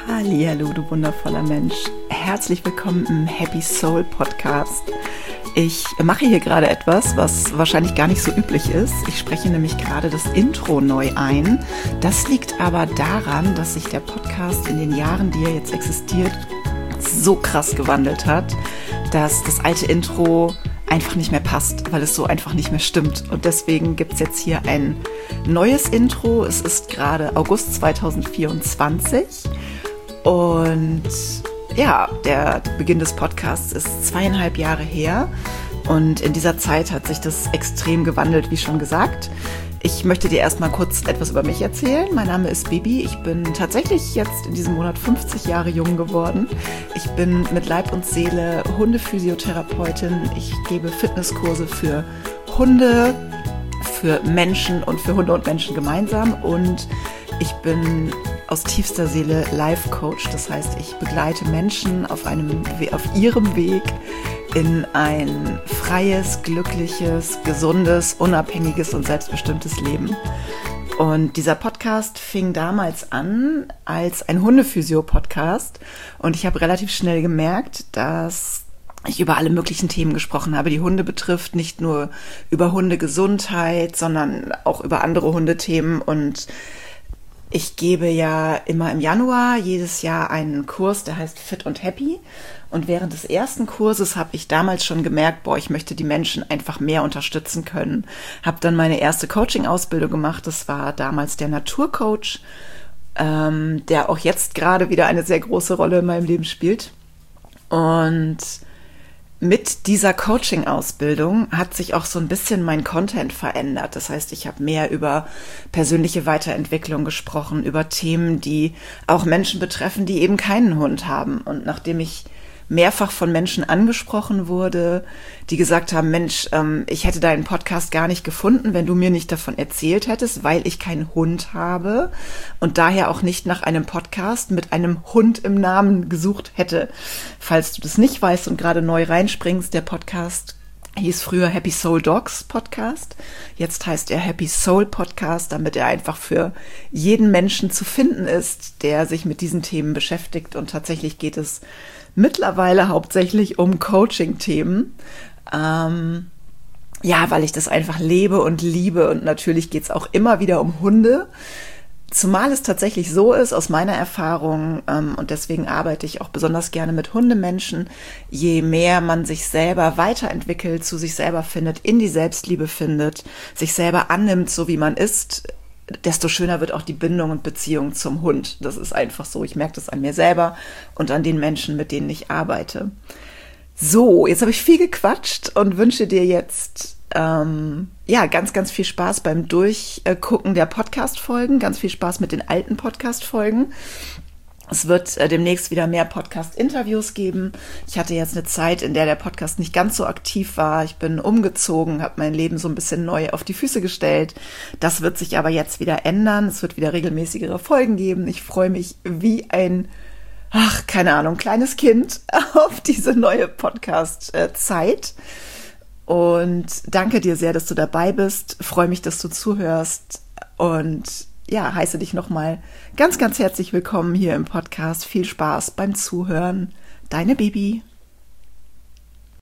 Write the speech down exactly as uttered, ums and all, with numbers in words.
Hallihallo, du wundervoller Mensch. Herzlich willkommen im Happy Soul Podcast. Ich mache hier gerade etwas, was wahrscheinlich gar nicht so üblich ist. Ich spreche nämlich gerade das Intro neu ein. Das liegt aber daran, dass sich der Podcast in den Jahren, die er jetzt existiert, so krass gewandelt hat, dass das alte Intro einfach nicht mehr passt, weil es so einfach nicht mehr stimmt. Und deswegen gibt es jetzt hier ein neues Intro. Es ist gerade August zweitausendvierundzwanzig und ja, der Beginn des Podcasts ist zweieinhalb Jahre her und in dieser Zeit hat sich das extrem gewandelt, wie schon gesagt. Ich möchte dir erstmal kurz etwas über mich erzählen. Mein Name ist Bibi. Ich bin tatsächlich jetzt in diesem Monat fünfzig Jahre jung geworden. Ich bin mit Leib und Seele Hundephysiotherapeutin. Ich gebe Fitnesskurse für Hunde, für Menschen und für Hunde und Menschen gemeinsam. Und ich bin aus tiefster Seele Life Coach. Das heißt, ich begleite Menschen auf einem, auf ihrem Weg in ein freies, glückliches, gesundes, unabhängiges und selbstbestimmtes Leben. Und dieser Podcast fing damals an als ein Hundephysio-Podcast und ich habe relativ schnell gemerkt, dass ich über alle möglichen Themen gesprochen habe, die Hunde betrifft, nicht nur über Hundegesundheit, sondern auch über andere Hundethemen. Und ich gebe ja immer im Januar jedes Jahr einen Kurs, der heißt Fit und Happy. Und während des ersten Kurses habe ich damals schon gemerkt, boah, ich möchte die Menschen einfach mehr unterstützen können. Habe dann meine erste Coaching-Ausbildung gemacht. Das war damals der Naturcoach, ähm, der auch jetzt gerade wieder eine sehr große Rolle in meinem Leben spielt. Und mit dieser Coaching-Ausbildung hat sich auch so ein bisschen mein Content verändert. Das heißt, ich habe mehr über persönliche Weiterentwicklung gesprochen, über Themen, die auch Menschen betreffen, die eben keinen Hund haben. Und nachdem ich mehrfach von Menschen angesprochen wurde, die gesagt haben, Mensch, ähm, ich hätte deinen Podcast gar nicht gefunden, wenn du mir nicht davon erzählt hättest, weil ich keinen Hund habe und daher auch nicht nach einem Podcast mit einem Hund im Namen gesucht hätte. Falls du das nicht weißt und gerade neu reinspringst, der Podcast hieß früher Happy Soul Dogs Podcast. Jetzt heißt er Happy Soul Podcast, damit er einfach für jeden Menschen zu finden ist, der sich mit diesen Themen beschäftigt. Und tatsächlich geht es mittlerweile hauptsächlich um Coaching-Themen. Ähm, ja, weil ich das einfach lebe und liebe. Und natürlich geht es auch immer wieder um Hunde. Zumal es tatsächlich so ist, aus meiner Erfahrung, ähm, und deswegen arbeite ich auch besonders gerne mit Hundemenschen, je mehr man sich selber weiterentwickelt, zu sich selber findet, in die Selbstliebe findet, sich selber annimmt, so wie man ist, desto schöner wird auch die Bindung und Beziehung zum Hund. Das ist einfach so. Ich merke das an mir selber und an den Menschen, mit denen ich arbeite. So, jetzt habe ich viel gequatscht und wünsche dir jetzt ähm, ja ganz, ganz viel Spaß beim Durchgucken der Podcast-Folgen, ganz viel Spaß mit den alten Podcast-Folgen. Es wird äh, demnächst wieder mehr Podcast-Interviews geben. Ich hatte jetzt eine Zeit, in der der Podcast nicht ganz so aktiv war. Ich bin umgezogen, habe mein Leben so ein bisschen neu auf die Füße gestellt. Das wird sich aber jetzt wieder ändern. Es wird wieder regelmäßigere Folgen geben. Ich freue mich wie ein, ach, keine Ahnung, kleines Kind auf diese neue Podcast-Zeit. Und danke dir sehr, dass du dabei bist. Freue mich, dass du zuhörst und ja, heiße dich nochmal ganz, ganz herzlich willkommen hier im Podcast. Viel Spaß beim Zuhören. Deine Bibi.